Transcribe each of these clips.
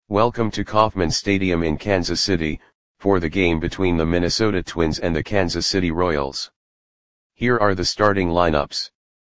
Welcome to Kauffman Stadium in Kansas City, for the game between the Minnesota Twins and the Kansas City Royals. Here are the starting lineups.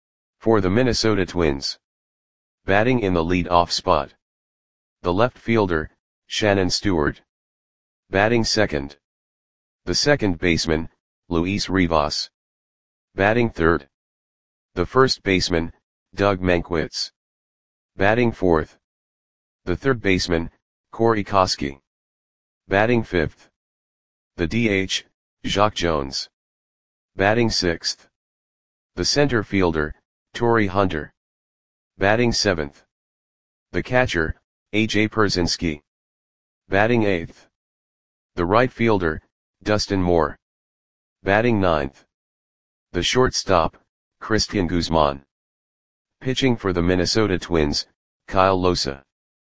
For the Minnesota Twins. Batting in the lead-off spot. The left fielder, Shannon Stewart. Batting second. The second baseman, Luis Rivas. Batting third. The first baseman, Doug Mankiewicz. Batting fourth. The third baseman, Corey Koskie. Batting fifth. The DH, Jacque Jones. Batting sixth. The center fielder, Torii Hunter. Batting seventh. The catcher, A.J. Pierzynski. Batting eighth. The right fielder, Dustin Moore. Batting ninth. The shortstop, Cristian Guzman. Pitching for the Minnesota Twins, Kyle Lohse.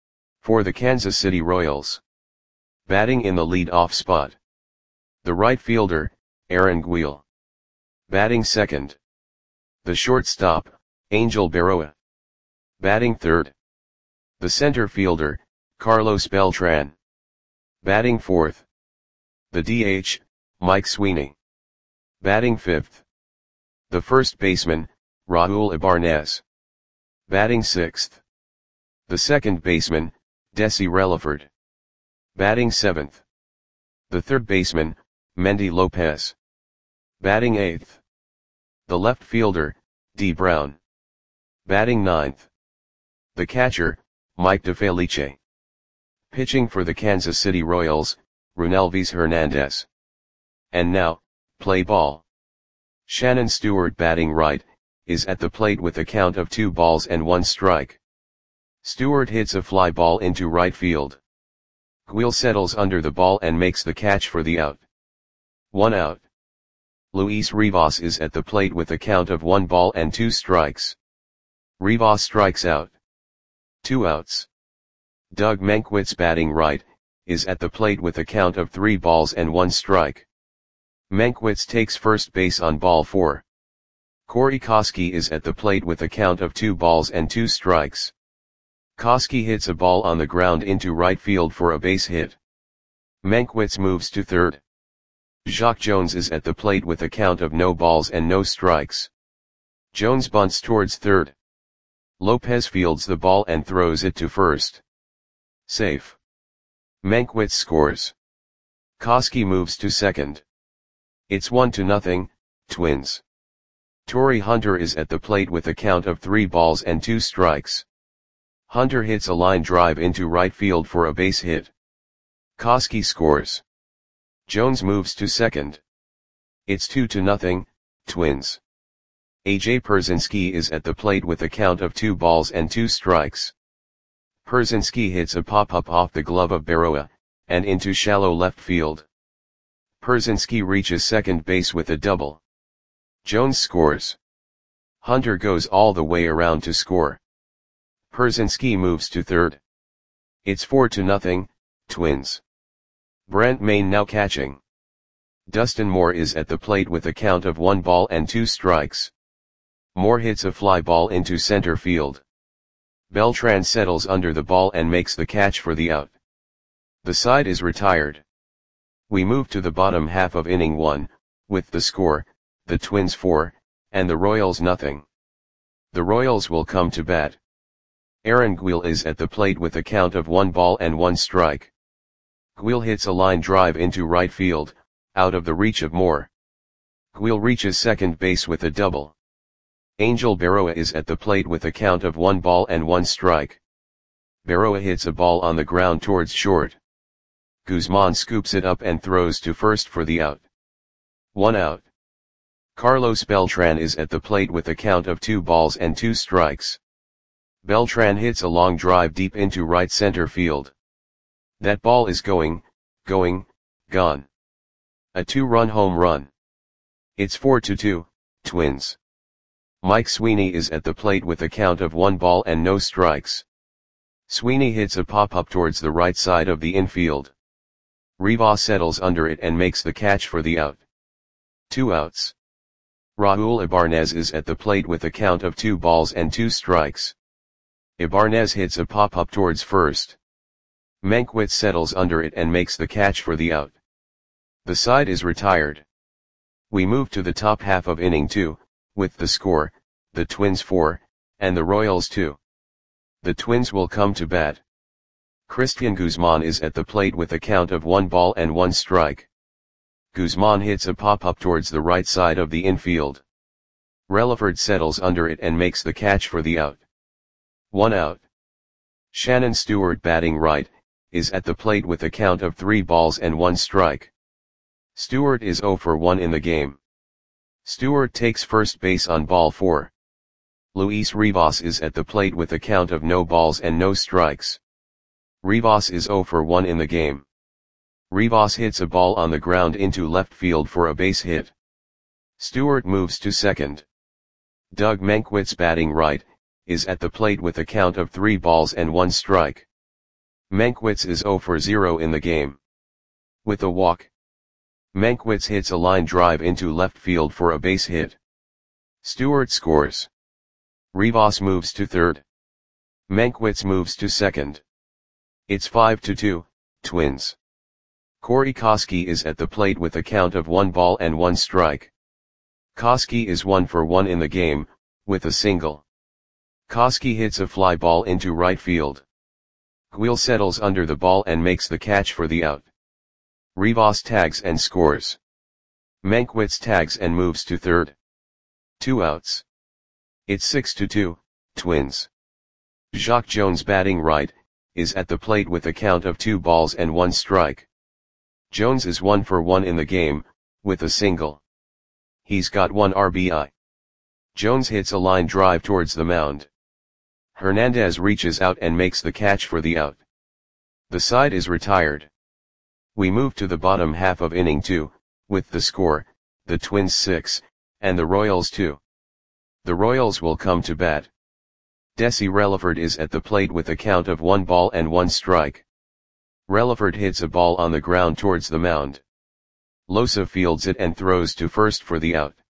For the Kansas City Royals. Batting in the lead-off spot. The right fielder, Aaron Guil. Batting second. The shortstop, Angel Berroa. Batting third. The center fielder, Carlos Beltran. Batting fourth. The DH, Mike Sweeney. Batting fifth. The first baseman, Raul Ibanez. Batting sixth. The second baseman, Desi Relaford. Batting seventh. The third baseman, Mendy Lopez. Batting eighth. The left fielder, Dee Brown. Batting ninth. The catcher, Mike DeFelice. Pitching for the Kansas City Royals, Runelvis Hernandez. And now, play ball. Shannon Stewart, batting right, is at the plate with a count of 2 balls and 1 strike. Stewart hits a fly ball into right field. Guil settles under the ball and makes the catch for the out. 1 out. Luis Rivas is at the plate with a count of 1 ball and 2 strikes. Rivas strikes out. 2 outs. Doug Mankiewicz, batting right, is at the plate with a count of 3 balls and 1 strike. Mankiewicz takes first base on ball 4. Corey Koskie is at the plate with a count of 2 balls and 2 strikes. Koskie hits a ball on the ground into right field for a base hit. Mankiewicz moves to third. Jacque Jones is at the plate with a count of no balls and no strikes. Jones bunts towards third. Lopez fields the ball and throws it to first. Safe. Mankiewicz scores. Koskie moves to second. It's 1-0, Twins. Torii Hunter is at the plate with a count of 3 balls and 2 strikes. Hunter hits a line drive into right field for a base hit. Koskie scores. Jones moves to second. It's 2-0, Twins. A.J. Pierzynski is at the plate with a count of 2 balls and 2 strikes. Pierzynski hits a pop-up off the glove of Berroa, and into shallow left field. Pierzynski reaches second base with a double. Jones scores. Hunter goes all the way around to score. Pierzynski moves to third. It's 4-0, Twins. Brent Mayne now catching. Dustin Moore is at the plate with a count of 1 ball and 2 strikes. Moore hits a fly ball into center field. Beltran settles under the ball and makes the catch for the out. The side is retired. We move to the bottom half of inning 1, with the score, the Twins 4, and the Royals nothing. The Royals will come to bat. Aaron Guil is at the plate with a count of 1 ball and 1 strike. Guil hits a line drive into right field, out of the reach of Moore. Guil reaches second base with a double. Angel Berroa is at the plate with a count of 1 ball and 1 strike. Berroa hits a ball on the ground towards short. Guzman scoops it up and throws to first for the out. 1 out. Carlos Beltran is at the plate with a count of 2 balls and 2 strikes. Beltran hits a long drive deep into right center field. That ball is gone. A 2-run home run. It's 4-2, Twins. Mike Sweeney is at the plate with a count of 1 ball and no strikes. Sweeney hits a pop-up towards the right side of the infield. Rivas settles under it and makes the catch for the out. 2 outs. Raul Ibanez is at the plate with a count of 2 balls and 2 strikes. Ibanez hits a pop-up towards first. Mankiewicz settles under it and makes the catch for the out. The side is retired. We move to the top half of inning 2, with the score, the Twins 4, and the Royals 2. The Twins will come to bat. Cristian Guzman is at the plate with a count of 1 ball and 1 strike. Guzman hits a pop-up towards the right side of the infield. Relaford settles under it and makes the catch for the out. 1 out. Shannon Stewart, batting right, is at the plate with a count of 3 balls and 1 strike. Stewart is 0 for 1 in the game. Stewart takes first base on ball 4. Luis Rivas is at the plate with a count of no balls and no strikes. Rivas is 0 for 1 in the game. Rivas hits a ball on the ground into left field for a base hit. Stewart moves to second. Doug Mankiewicz, batting right, is at the plate with a count of 3 balls and 1 strike. Mankiewicz is 0 for 0 in the game. With a walk, Mankiewicz hits a line drive into left field for a base hit. Stewart scores. Rivas moves to third. Mankiewicz moves to second. It's 5-2, Twins. Corey Koskie is at the plate with a count of 1 ball and 1 strike. Koskie is 1 for 1 in the game, with a single. Koskie hits a fly ball into right field. Guil settles under the ball and makes the catch for the out. Rivas tags and scores. Mankiewicz tags and moves to third. 2 outs. It's 6-2, Twins. Jacque Jones, batting right, is at the plate with a count of 2 balls and 1 strike. Jones is 1 for 1 in the game, with a single. He's got 1 RBI. Jones hits a line drive towards the mound. Hernandez reaches out and makes the catch for the out. The side is retired. We move to the bottom half of inning 2, with the score, the Twins 6, and the Royals 2. The Royals will come to bat. Desi Relaford is at the plate with a count of 1 ball and 1 strike. Relaford hits a ball on the ground towards the mound. Losa fields it and throws to first for the out.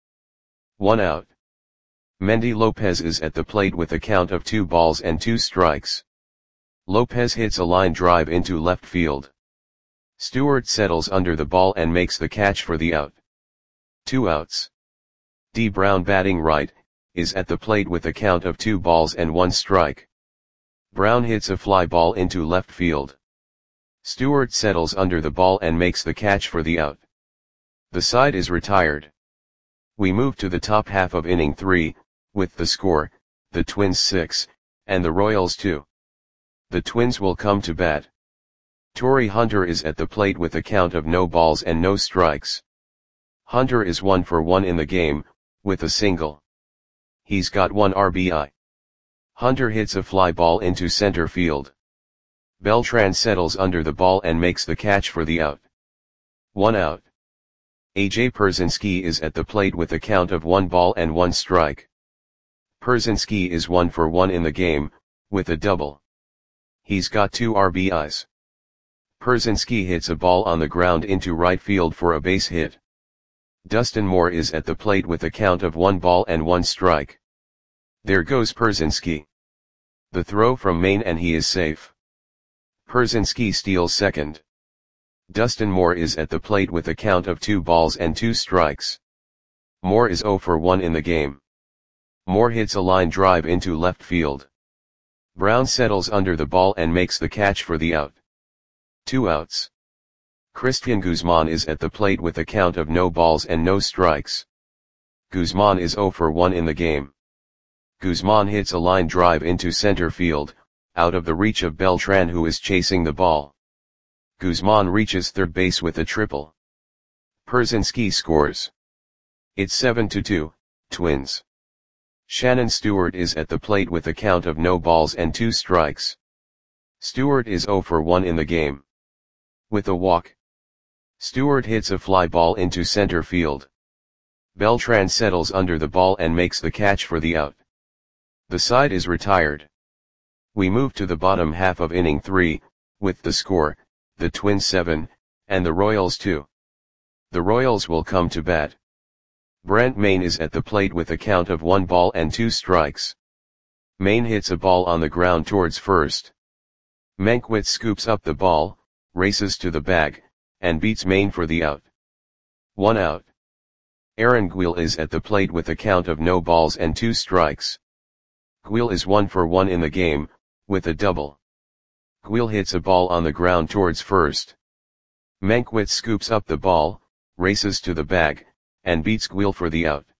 1 out. Mendy Lopez is at the plate with a count of 2 balls and 2 strikes. Lopez hits a line drive into left field. Stewart settles under the ball and makes the catch for the out. 2 outs. D. Brown, batting right, is at the plate with a count of 2 balls and 1 strike. Brown hits a fly ball into left field. Stewart settles under the ball and makes the catch for the out. The side is retired. We move to the top half of inning 3, with the score, the Twins 6, and the Royals 2. The Twins will come to bat. Torii Hunter is at the plate with a count of no balls and no strikes. Hunter is 1 for 1 in the game, with a single. He's got 1 RBI. Hunter hits a fly ball into center field. Beltran settles under the ball and makes the catch for the out. 1 out. AJ Pierzynski is at the plate with a count of 1 ball and 1 strike. Pierzynski is 1 for 1 in the game, with a double. He's got 2 RBIs. Pierzynski hits a ball on the ground into right field for a base hit. Dustin Moore is at the plate with a count of 1 ball and 1 strike. There goes Pierzynski. The throw from Maine and he is safe. Pierzynski steals second. Dustin Moore is at the plate with a count of 2 balls and 2 strikes. Moore is 0 for 1 in the game. Moore hits a line drive into left field. Brown settles under the ball and makes the catch for the out. 2 outs. Cristian Guzman is at the plate with a count of no balls and no strikes. Guzman is 0 for 1 in the game. Guzman hits a line drive into center field, out of the reach of Beltran, who is chasing the ball. Guzman reaches third base with a triple. Pierzynski scores. It's 7-2, Twins. Shannon Stewart is at the plate with a count of no balls and 2 strikes. Stewart is 0 for 1 in the game. With a walk, Stewart hits a fly ball into center field. Beltran settles under the ball and makes the catch for the out. The side is retired. We move to the bottom half of inning 3, with the score, the Twins 7, and the Royals 2. The Royals will come to bat. Brent Mayne is at the plate with a count of 1 ball and 2 strikes. Mayne hits a ball on the ground towards first. Mankiewicz scoops up the ball, races to the bag, and beats Main for the out. 1 out. Aaron Guil is at the plate with a count of no balls and 2 strikes. Guil is 1 for 1 in the game, with a double. Guil hits a ball on the ground towards first. Mankiewicz scoops up the ball, races to the bag, and beats Guil for the out.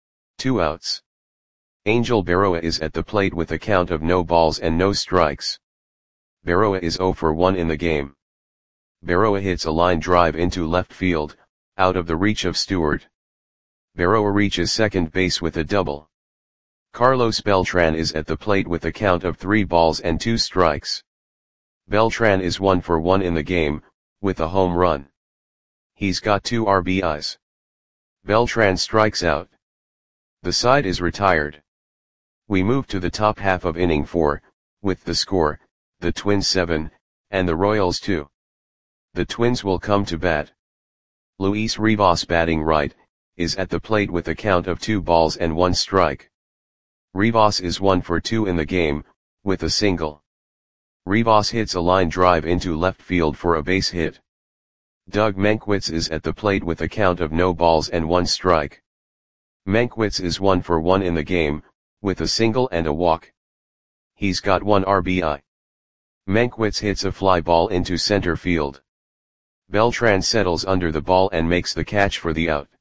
2 outs. Angel Berroa is at the plate with a count of no balls and no strikes. Berroa is 0 for 1 in the game. Berroa hits a line drive into left field, out of the reach of Stewart. Berroa reaches second base with a double. Carlos Beltran is at the plate with a count of 3 balls and 2 strikes. Beltran is 1 for 1 in the game, with a home run. He's got 2 RBIs. Beltran strikes out. The side is retired. We move to the top half of inning 4, with the score, the Twins 7, and the Royals 2. The Twins will come to bat. Luis Rivas, batting right, is at the plate with a count of 2 balls and 1 strike. Rivas is 1 for 2 in the game, with a single. Rivas hits a line drive into left field for a base hit. Doug Mankiewicz is at the plate with a count of no balls and 1 strike. Mankiewicz is 1 for 1 in the game, with a single and a walk. He's got 1 RBI. Mankiewicz hits a fly ball into center field. Beltran settles under the ball and makes the catch for the out.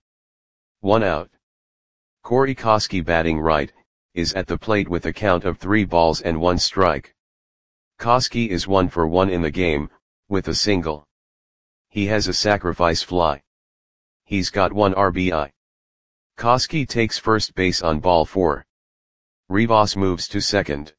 1 out. Corey Koskie, batting right, is at the plate with a count of 3 balls and 1 strike. Koskie is 1 for 1 in the game, with a single. He has a sacrifice fly. He's got 1 RBI. Koskie takes first base on ball 4. Rivas moves to second.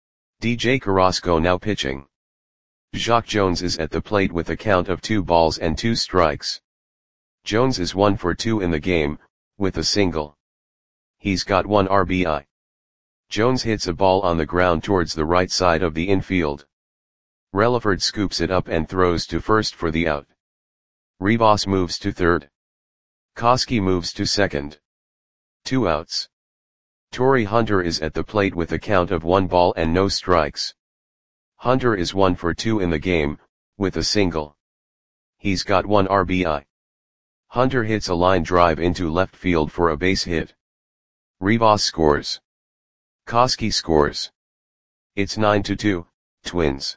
DJ Carrasco now pitching. Jacque Jones is at the plate with a count of 2 balls and 2 strikes. Jones is 1 for 2 in the game, with a single. He's got 1 RBI. Jones hits a ball on the ground towards the right side of the infield. Relaford scoops it up and throws to first for the out. Rivas moves to third. Koskie moves to second. 2 outs. Torii Hunter is at the plate with a count of 1 ball and no strikes. Hunter is 1 for 2 in the game, with a single. He's got 1 RBI. Hunter hits a line drive into left field for a base hit. Rivas scores. Koskie scores. It's 9-2, Twins.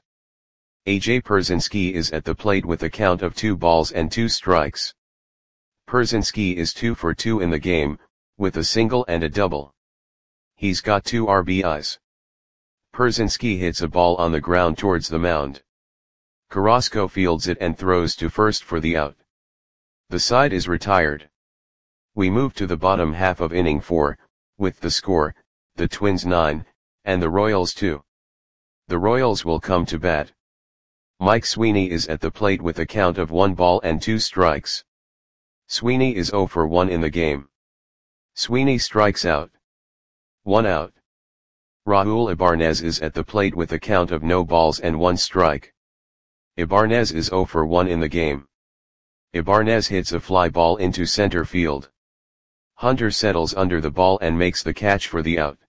AJ Pierzynski is at the plate with a count of 2 balls and 2 strikes. Pierzynski is 2 for 2 in the game, with a single and a double. He's got 2 RBIs. Pierzynski hits a ball on the ground towards the mound. Carrasco fields it and throws to first for the out. The side is retired. We move to the bottom half of inning 4, with the score, the Twins 9, and the Royals 2. The Royals will come to bat. Mike Sweeney is at the plate with a count of 1 ball and 2 strikes. Sweeney is 0 for 1 in the game. Sweeney strikes out. 1 out. Raul Ibanez is at the plate with a count of no balls and 1 strike. Ibanez is 0 for 1 in the game. Ibanez hits a fly ball into center field. Hunter settles under the ball and makes the catch for the out.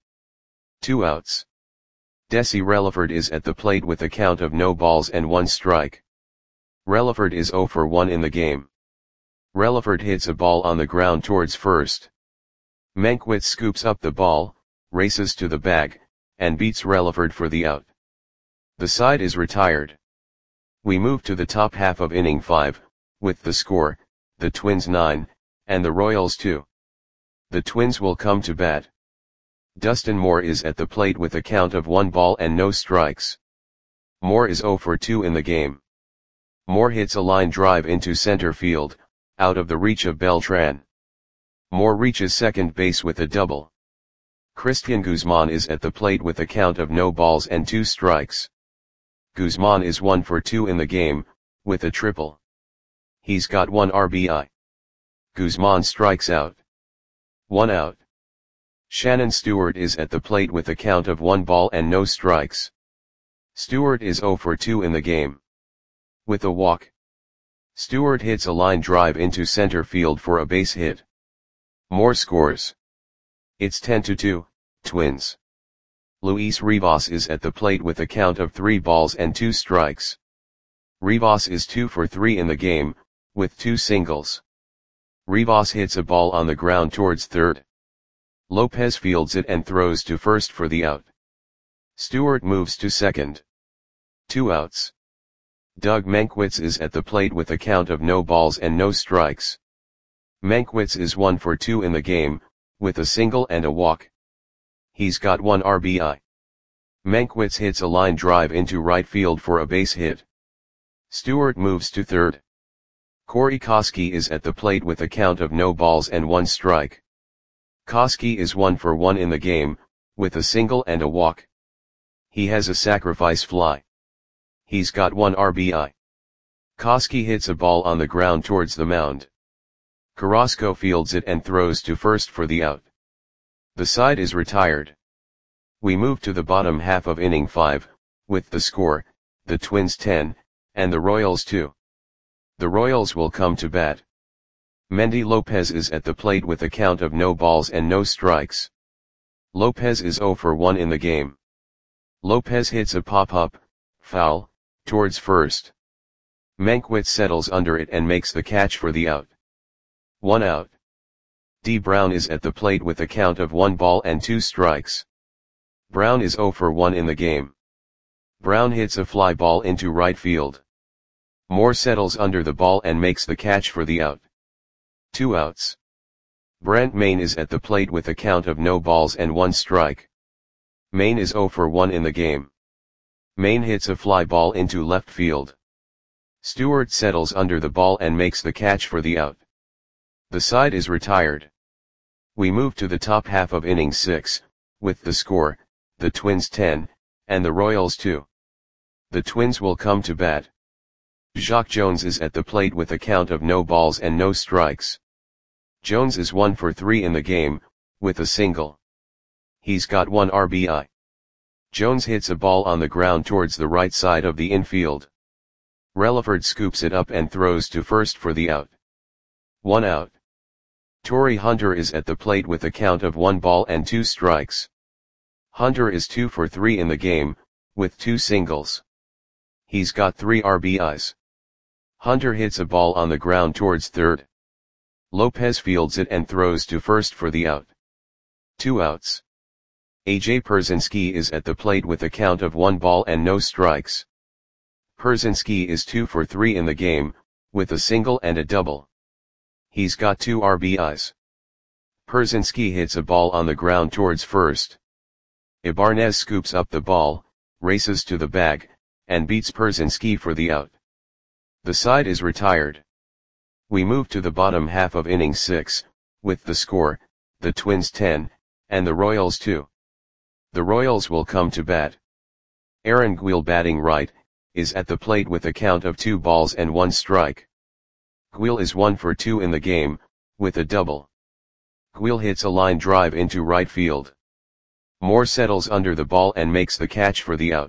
2 outs. Desi Relaford is at the plate with a count of no balls and 1 strike. Relaford is 0 for 1 in the game. Relaford hits a ball on the ground towards first. Mankiewicz scoops up the ball, races to the bag, and beats Relaford for the out. The side is retired. We move to the top half of inning 5, with the score, the Twins 9, and the Royals 2. The Twins will come to bat. Dustin Moore is at the plate with a count of 1 ball and no strikes. Moore is 0 for 2 in the game. Moore hits a line drive into center field, out of the reach of Beltran. Moore reaches second base with a double. Christian Guzman is at the plate with a count of no balls and 2 strikes. Guzman is 1 for 2 in the game, with a triple. He's got 1 RBI. Guzman strikes out. 1 out. Shannon Stewart is at the plate with a count of 1 ball and no strikes. Stewart is 0 for 2 in the game. With a walk. Stewart hits a line drive into center field for a base hit. Moore scores. It's 10-2, Twins. Luis Rivas is at the plate with a count of 3 balls and 2 strikes. Rivas is 2 for 3 in the game, with 2 singles. Rivas hits a ball on the ground towards third. Lopez fields it and throws to first for the out. Stewart moves to second. 2 outs. Doug Mankiewicz is at the plate with a count of no balls and no strikes. Mankiewicz is 1 for 2 in the game, with a single and a walk. He's got 1 RBI. Mankiewicz hits a line drive into right field for a base hit. Stewart moves to third. Corey Koskie is at the plate with a count of no balls and 1 strike. Koskie is 1 for 1 in the game, with a single and a walk. He has a sacrifice fly. He's got 1 RBI. Koskie hits a ball on the ground towards the mound. Carrasco fields it and throws to first for the out. The side is retired. We move to the bottom half of inning 5, with the score, the Twins 10, and the Royals 2. The Royals will come to bat. Mendy Lopez is at the plate with a count of no balls and no strikes. Lopez is 0 for 1 in the game. Lopez hits a pop-up, foul, towards first. Mankiewicz settles under it and makes the catch for the out. 1 out. D. Brown is at the plate with a count of 1 ball and 2 strikes. Brown is 0 for 1 in the game. Brown hits a fly ball into right field. Moore settles under the ball and makes the catch for the out. 2 outs. Brent Mayne is at the plate with a count of no balls and 1 strike. Mayne is 0 for 1 in the game. Mayne hits a fly ball into left field. Stewart settles under the ball and makes the catch for the out. The side is retired. We move to the top half of inning 6, with the score, the Twins 10, and the Royals 2. The Twins will come to bat. Jacque Jones is at the plate with a count of no balls and no strikes. Jones is 1 for 3 in the game, with a single. He's got 1 RBI. Jones hits a ball on the ground towards the right side of the infield. Relaford scoops it up and throws to first for the out. 1 out. Torii Hunter is at the plate with a count of 1 ball and 2 strikes. Hunter is 2 for 3 in the game, with 2 singles. He's got 3 RBIs. Hunter hits a ball on the ground towards third. Lopez fields it and throws to first for the out. 2 outs. A.J. Pierzynski is at the plate with a count of 1 ball and no strikes. Pierzynski is 2 for 3 in the game, with a single and a double. He's got 2 RBIs. Pierzynski hits a ball on the ground towards first. Ibanez scoops up the ball, races to the bag, and beats Pierzynski for the out. The side is retired. We move to the bottom half of inning 6, with the score, the Twins 10, and the Royals 2. The Royals will come to bat. Aaron Guil, batting right, is at the plate with a count of 2 balls and 1 strike. Guil is 1 for 2 in the game, with a double. Guil hits a line drive into right field. Moore settles under the ball and makes the catch for the out.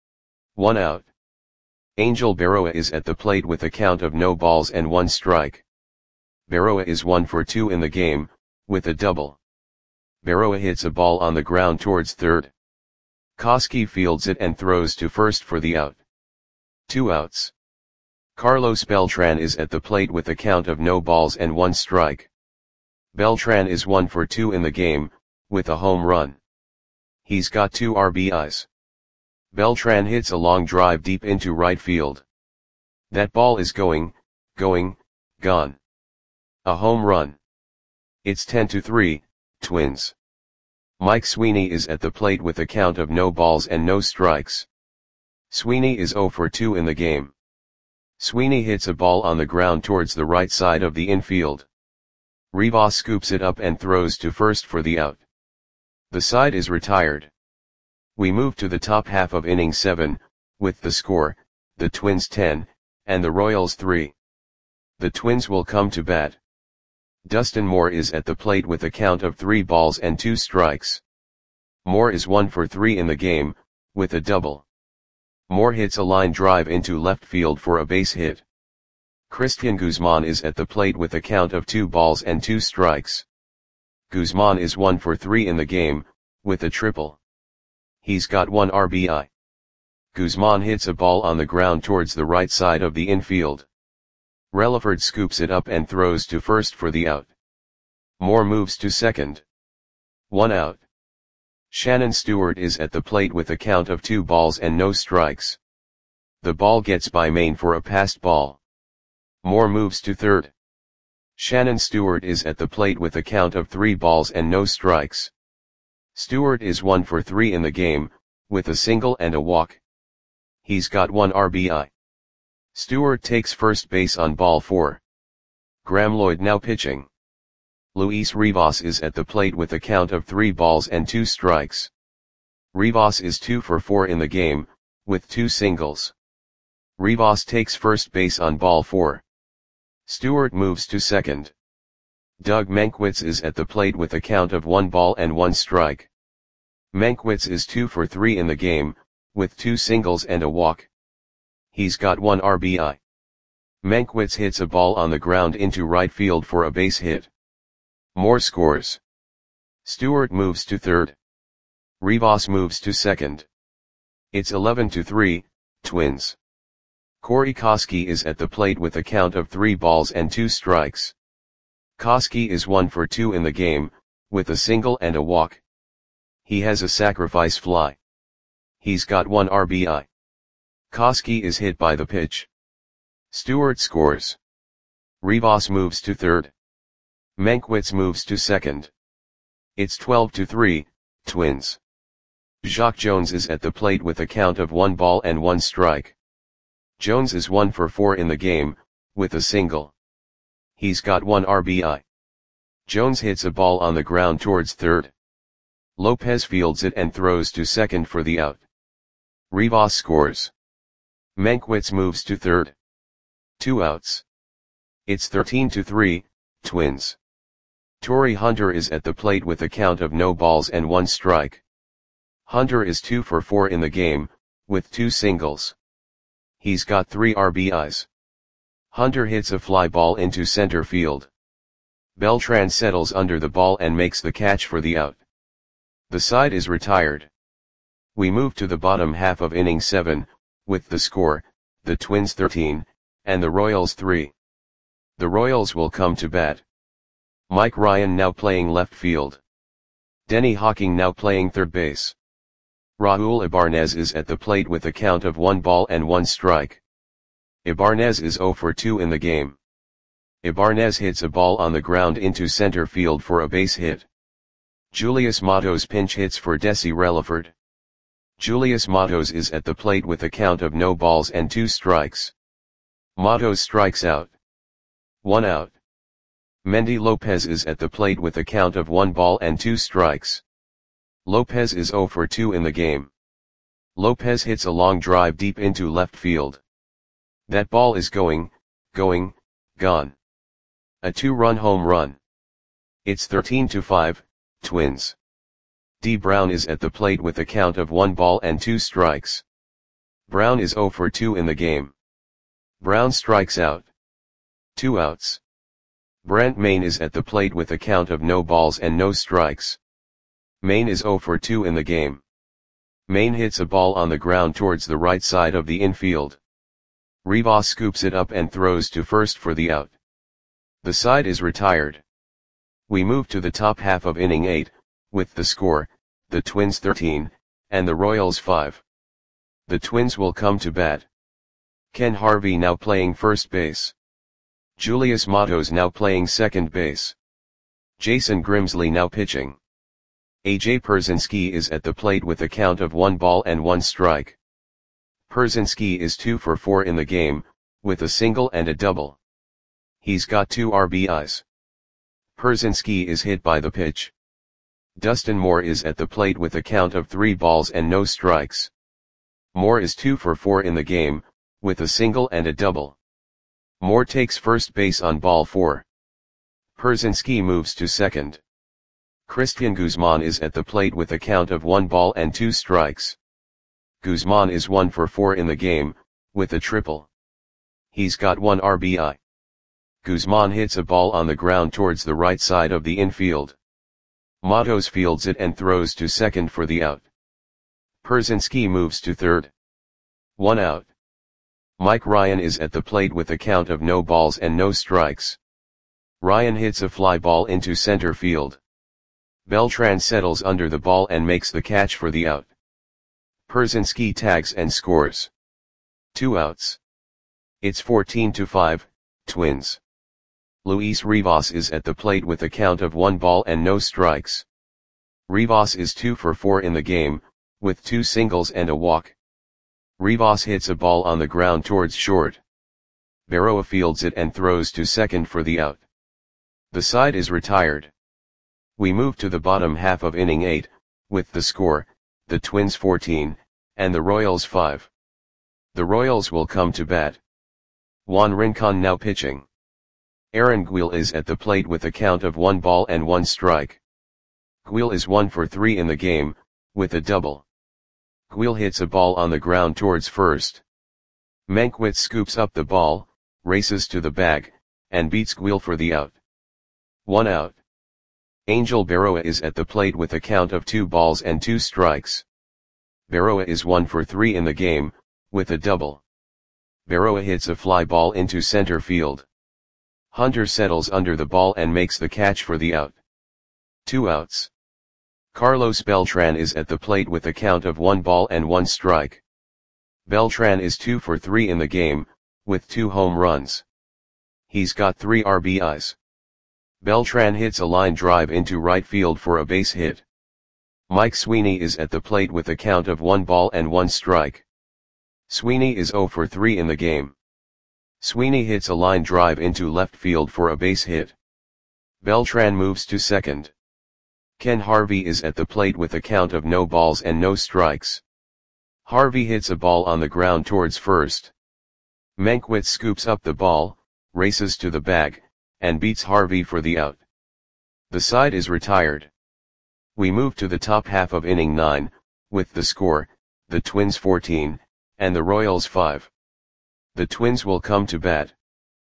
1 out. Angel Berroa is at the plate with a count of no balls and 1 strike. Berroa is 1 for 2 in the game, with a double. Berroa hits a ball on the ground towards third. Koskie fields it and throws to first for the out. 2 outs. Carlos Beltran is at the plate with a count of no balls and 1 strike. Beltran is 1 for 2 in the game, with a home run. He's got 2 RBIs. Beltran hits a long drive deep into right field. That ball is gone. A home run. It's 10-3, Twins. Mike Sweeney is at the plate with a count of no balls and no strikes. Sweeney is 0 for 2 in the game. Sweeney hits a ball on the ground towards the right side of the infield. Rivas scoops it up and throws to first for the out. The side is retired. We move to the top half of inning 7, with the score, the Twins 10, and the Royals 3. The Twins will come to bat. Dustin Moore is at the plate with a count of 3 balls and 2 strikes. Moore is 1 for 3 in the game, with a double. Moore hits a line drive into left field for a base hit. Christian Guzman is at the plate with a count of 2 balls and 2 strikes. Guzman is 1 for 3 in the game, with a triple. He's got 1 RBI. Guzman hits a ball on the ground towards the right side of the infield. Relaford scoops it up and throws to first for the out. Moore moves to second. 1 out. Shannon Stewart is at the plate with a count of 2 balls and no strikes. The ball gets by Maine for a passed ball. Moore moves to third. Shannon Stewart is at the plate with a count of 3 balls and no strikes. Stewart is 1 for 3 in the game, with a single and a walk. He's got 1 RBI. Stewart takes first base on ball 4. Graeme Lloyd now pitching. Luis Rivas is at the plate with a count of 3 balls and 2 strikes. Rivas is 2 for 4 in the game, with 2 singles. Rivas takes first base on ball 4. Stewart moves to second. Doug Mankiewicz is at the plate with a count of 1 ball and 1 strike. Mankiewicz is 2 for 3 in the game, with 2 singles and a walk. He's got 1 RBI. Mankiewicz hits a ball on the ground into right field for a base hit. Moore scores. Stewart moves to third. Rivas moves to second. It's 11-3, Twins. Corey Koskie is at the plate with a count of 3 balls and 2 strikes. Koskie is 1 for 2 in the game, with a single and a walk. He has a sacrifice fly. He's got 1 RBI. Koskie is hit by the pitch. Stewart scores. Rivas moves to third. Mankiewicz moves to second. It's 12-3, Twins. Jacque Jones is at the plate with a count of 1 ball and 1 strike. Jones is 1 for 4 in the game, with a single. He's got 1 RBI. Jones hits a ball on the ground towards third. Lopez fields it and throws to second for the out. Rivas scores. Mankiewicz moves to third. 2 outs. It's 13-3, Twins. Torii Hunter is at the plate with a count of no balls and 1 strike. Hunter is 2 for 4 in the game, with 2 singles. He's got 3 RBIs. Hunter hits a fly ball into center field. Beltran settles under the ball and makes the catch for the out. The side is retired. We move to the bottom half of inning 7, with the score, the Twins 13, and the Royals 3. The Royals will come to bat. Mike Ryan now playing left field. Denny Hawking now playing third base. Raul Ibanez is at the plate with a count of 1 ball and 1 strike. Ibanez is 0 for 2 in the game. Ibanez hits a ball on the ground into center field for a base hit. Julius Matos pinch hits for Desi Relaford. Julius Matos is at the plate with a count of no balls and 2 strikes. Matos strikes out. 1 out. Mendy Lopez is at the plate with a count of 1 ball and 2 strikes. Lopez is 0 for 2 in the game. Lopez hits a long drive deep into left field. That ball is gone. A 2-run home run. It's 13-5, Twins. D. Brown is at the plate with a count of 1 ball and 2 strikes. Brown is 0 for 2 in the game. Brown strikes out. 2 outs. Brent Mayne is at the plate with a count of no balls and no strikes. Mayne is 0 for 2 in the game. Mayne hits a ball on the ground towards the right side of the infield. Rivas scoops it up and throws to first for the out. The side is retired. We move to the top half of inning 8, with the score, the Twins 13, and the Royals 5. The Twins will come to bat. Ken Harvey now playing first base. Julius Matos now playing second base. Jason Grimsley now pitching. A.J. Pierzynski is at the plate with a count of 1 ball and 1 strike. Pierzynski is 2 for 4 in the game, with a single and a double. He's got 2 RBIs. Pierzynski is hit by the pitch. Dustin Moore is at the plate with a count of 3 balls and no strikes. Moore is 2 for 4 in the game, with a single and a double. Moore takes first base on ball 4. Pierzynski moves to second. Christian Guzman is at the plate with a count of 1 ball and 2 strikes. Guzman is 1 for 4 in the game, with a triple. He's got 1 RBI. Guzman hits a ball on the ground towards the right side of the infield. Matos fields it and throws to second for the out. Pierzynski moves to third. 1 out. Mike Ryan is at the plate with a count of no balls and no strikes. Ryan hits a fly ball into center field. Beltran settles under the ball and makes the catch for the out. Pierzynski tags and scores. 2 outs. It's 14-5, Twins. Luis Rivas is at the plate with a count of 1 ball and no strikes. Rivas is 2 for 4 in the game, with 2 singles and a walk. Rivas hits a ball on the ground towards short. Berroa fields it and throws to second for the out. The side is retired. We move to the bottom half of inning 8, with the score, the Twins 14, and the Royals 5. The Royals will come to bat. Juan Rincon now pitching. Aaron Guil is at the plate with a count of 1 ball and 1 strike. Guil is 1 for 3 in the game, with a double. Guil hits a ball on the ground towards first. Mankiewicz scoops up the ball, races to the bag, and beats Guil for the out. 1 out. Angel Berroa is at the plate with a count of 2 balls and 2 strikes. Berroa is 1 for 3 in the game, with a double. Berroa hits a fly ball into center field. Hunter settles under the ball and makes the catch for the out. 2 outs. Carlos Beltran is at the plate with a count of 1 ball and 1 strike. Beltran is 2 for 3 in the game, with 2 home runs. He's got 3 RBIs. Beltran hits a line drive into right field for a base hit. Mike Sweeney is at the plate with a count of 1 ball and 1 strike. Sweeney is 0 for 3 in the game. Sweeney hits a line drive into left field for a base hit. Beltran moves to second. Ken Harvey is at the plate with a count of no balls and no strikes. Harvey hits a ball on the ground towards first. Mankiewicz scoops up the ball, races to the bag, and beats Harvey for the out. The side is retired. We move to the top half of inning 9, with the score, the Twins 14, and the Royals 5. The Twins will come to bat.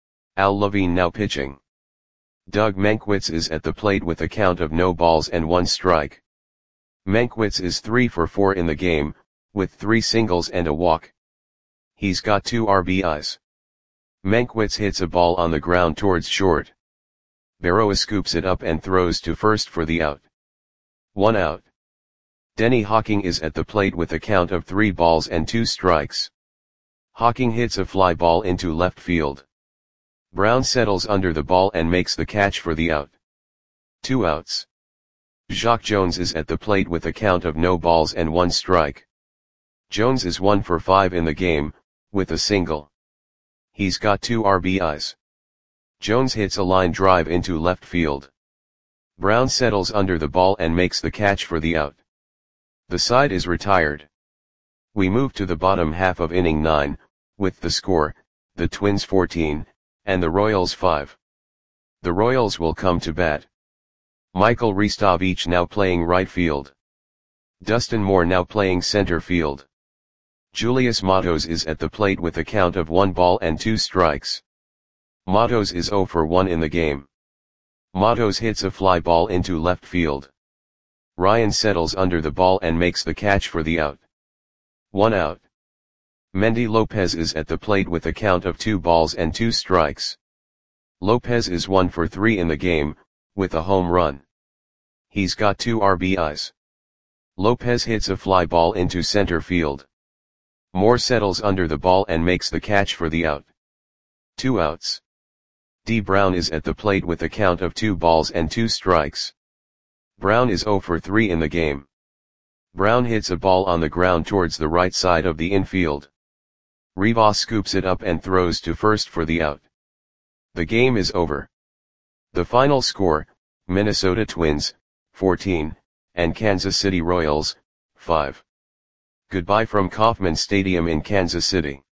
Al Levine now pitching. Doug Mankiewicz is at the plate with a count of no balls and 1 strike. Mankiewicz is 3 for 4 in the game, with 3 singles and a walk. He's got 2 RBIs. Mankiewicz hits a ball on the ground towards short. Berroa scoops it up and throws to first for the out. 1 out. Denny Hawking is at the plate with a count of 3 balls and 2 strikes. Hawking hits a fly ball into left field. Brown settles under the ball and makes the catch for the out. 2 outs. Jacque Jones is at the plate with a count of no balls and 1 strike. Jones is 1 for 5 in the game, with a single. He's got 2 RBIs. Jones hits a line drive into left field. Brown settles under the ball and makes the catch for the out. The side is retired. We move to the bottom half of inning 9, with the score, the Twins 14, and the Royals 5. The Royals will come to bat. Michael Ristovich now playing right field. Dustin Moore now playing center field. Julius Matos is at the plate with a count of 1 ball and 2 strikes. Matos is 0 for 1 in the game. Matos hits a fly ball into left field. Ryan settles under the ball and makes the catch for the out. 1 out. Mendy Lopez is at the plate with a count of 2 balls and 2 strikes. Lopez is 1 for 3 in the game, with a home run. He's got 2 RBIs. Lopez hits a fly ball into center field. Moore settles under the ball and makes the catch for the out. 2 outs. D. Brown is at the plate with a count of 2 balls and 2 strikes. Brown is 0 for 3 in the game. Brown hits a ball on the ground towards the right side of the infield. Rivas scoops it up and throws to first for the out. The game is over. The final score, Minnesota Twins, 14, and Kansas City Royals, 5. Goodbye from Kauffman Stadium in Kansas City.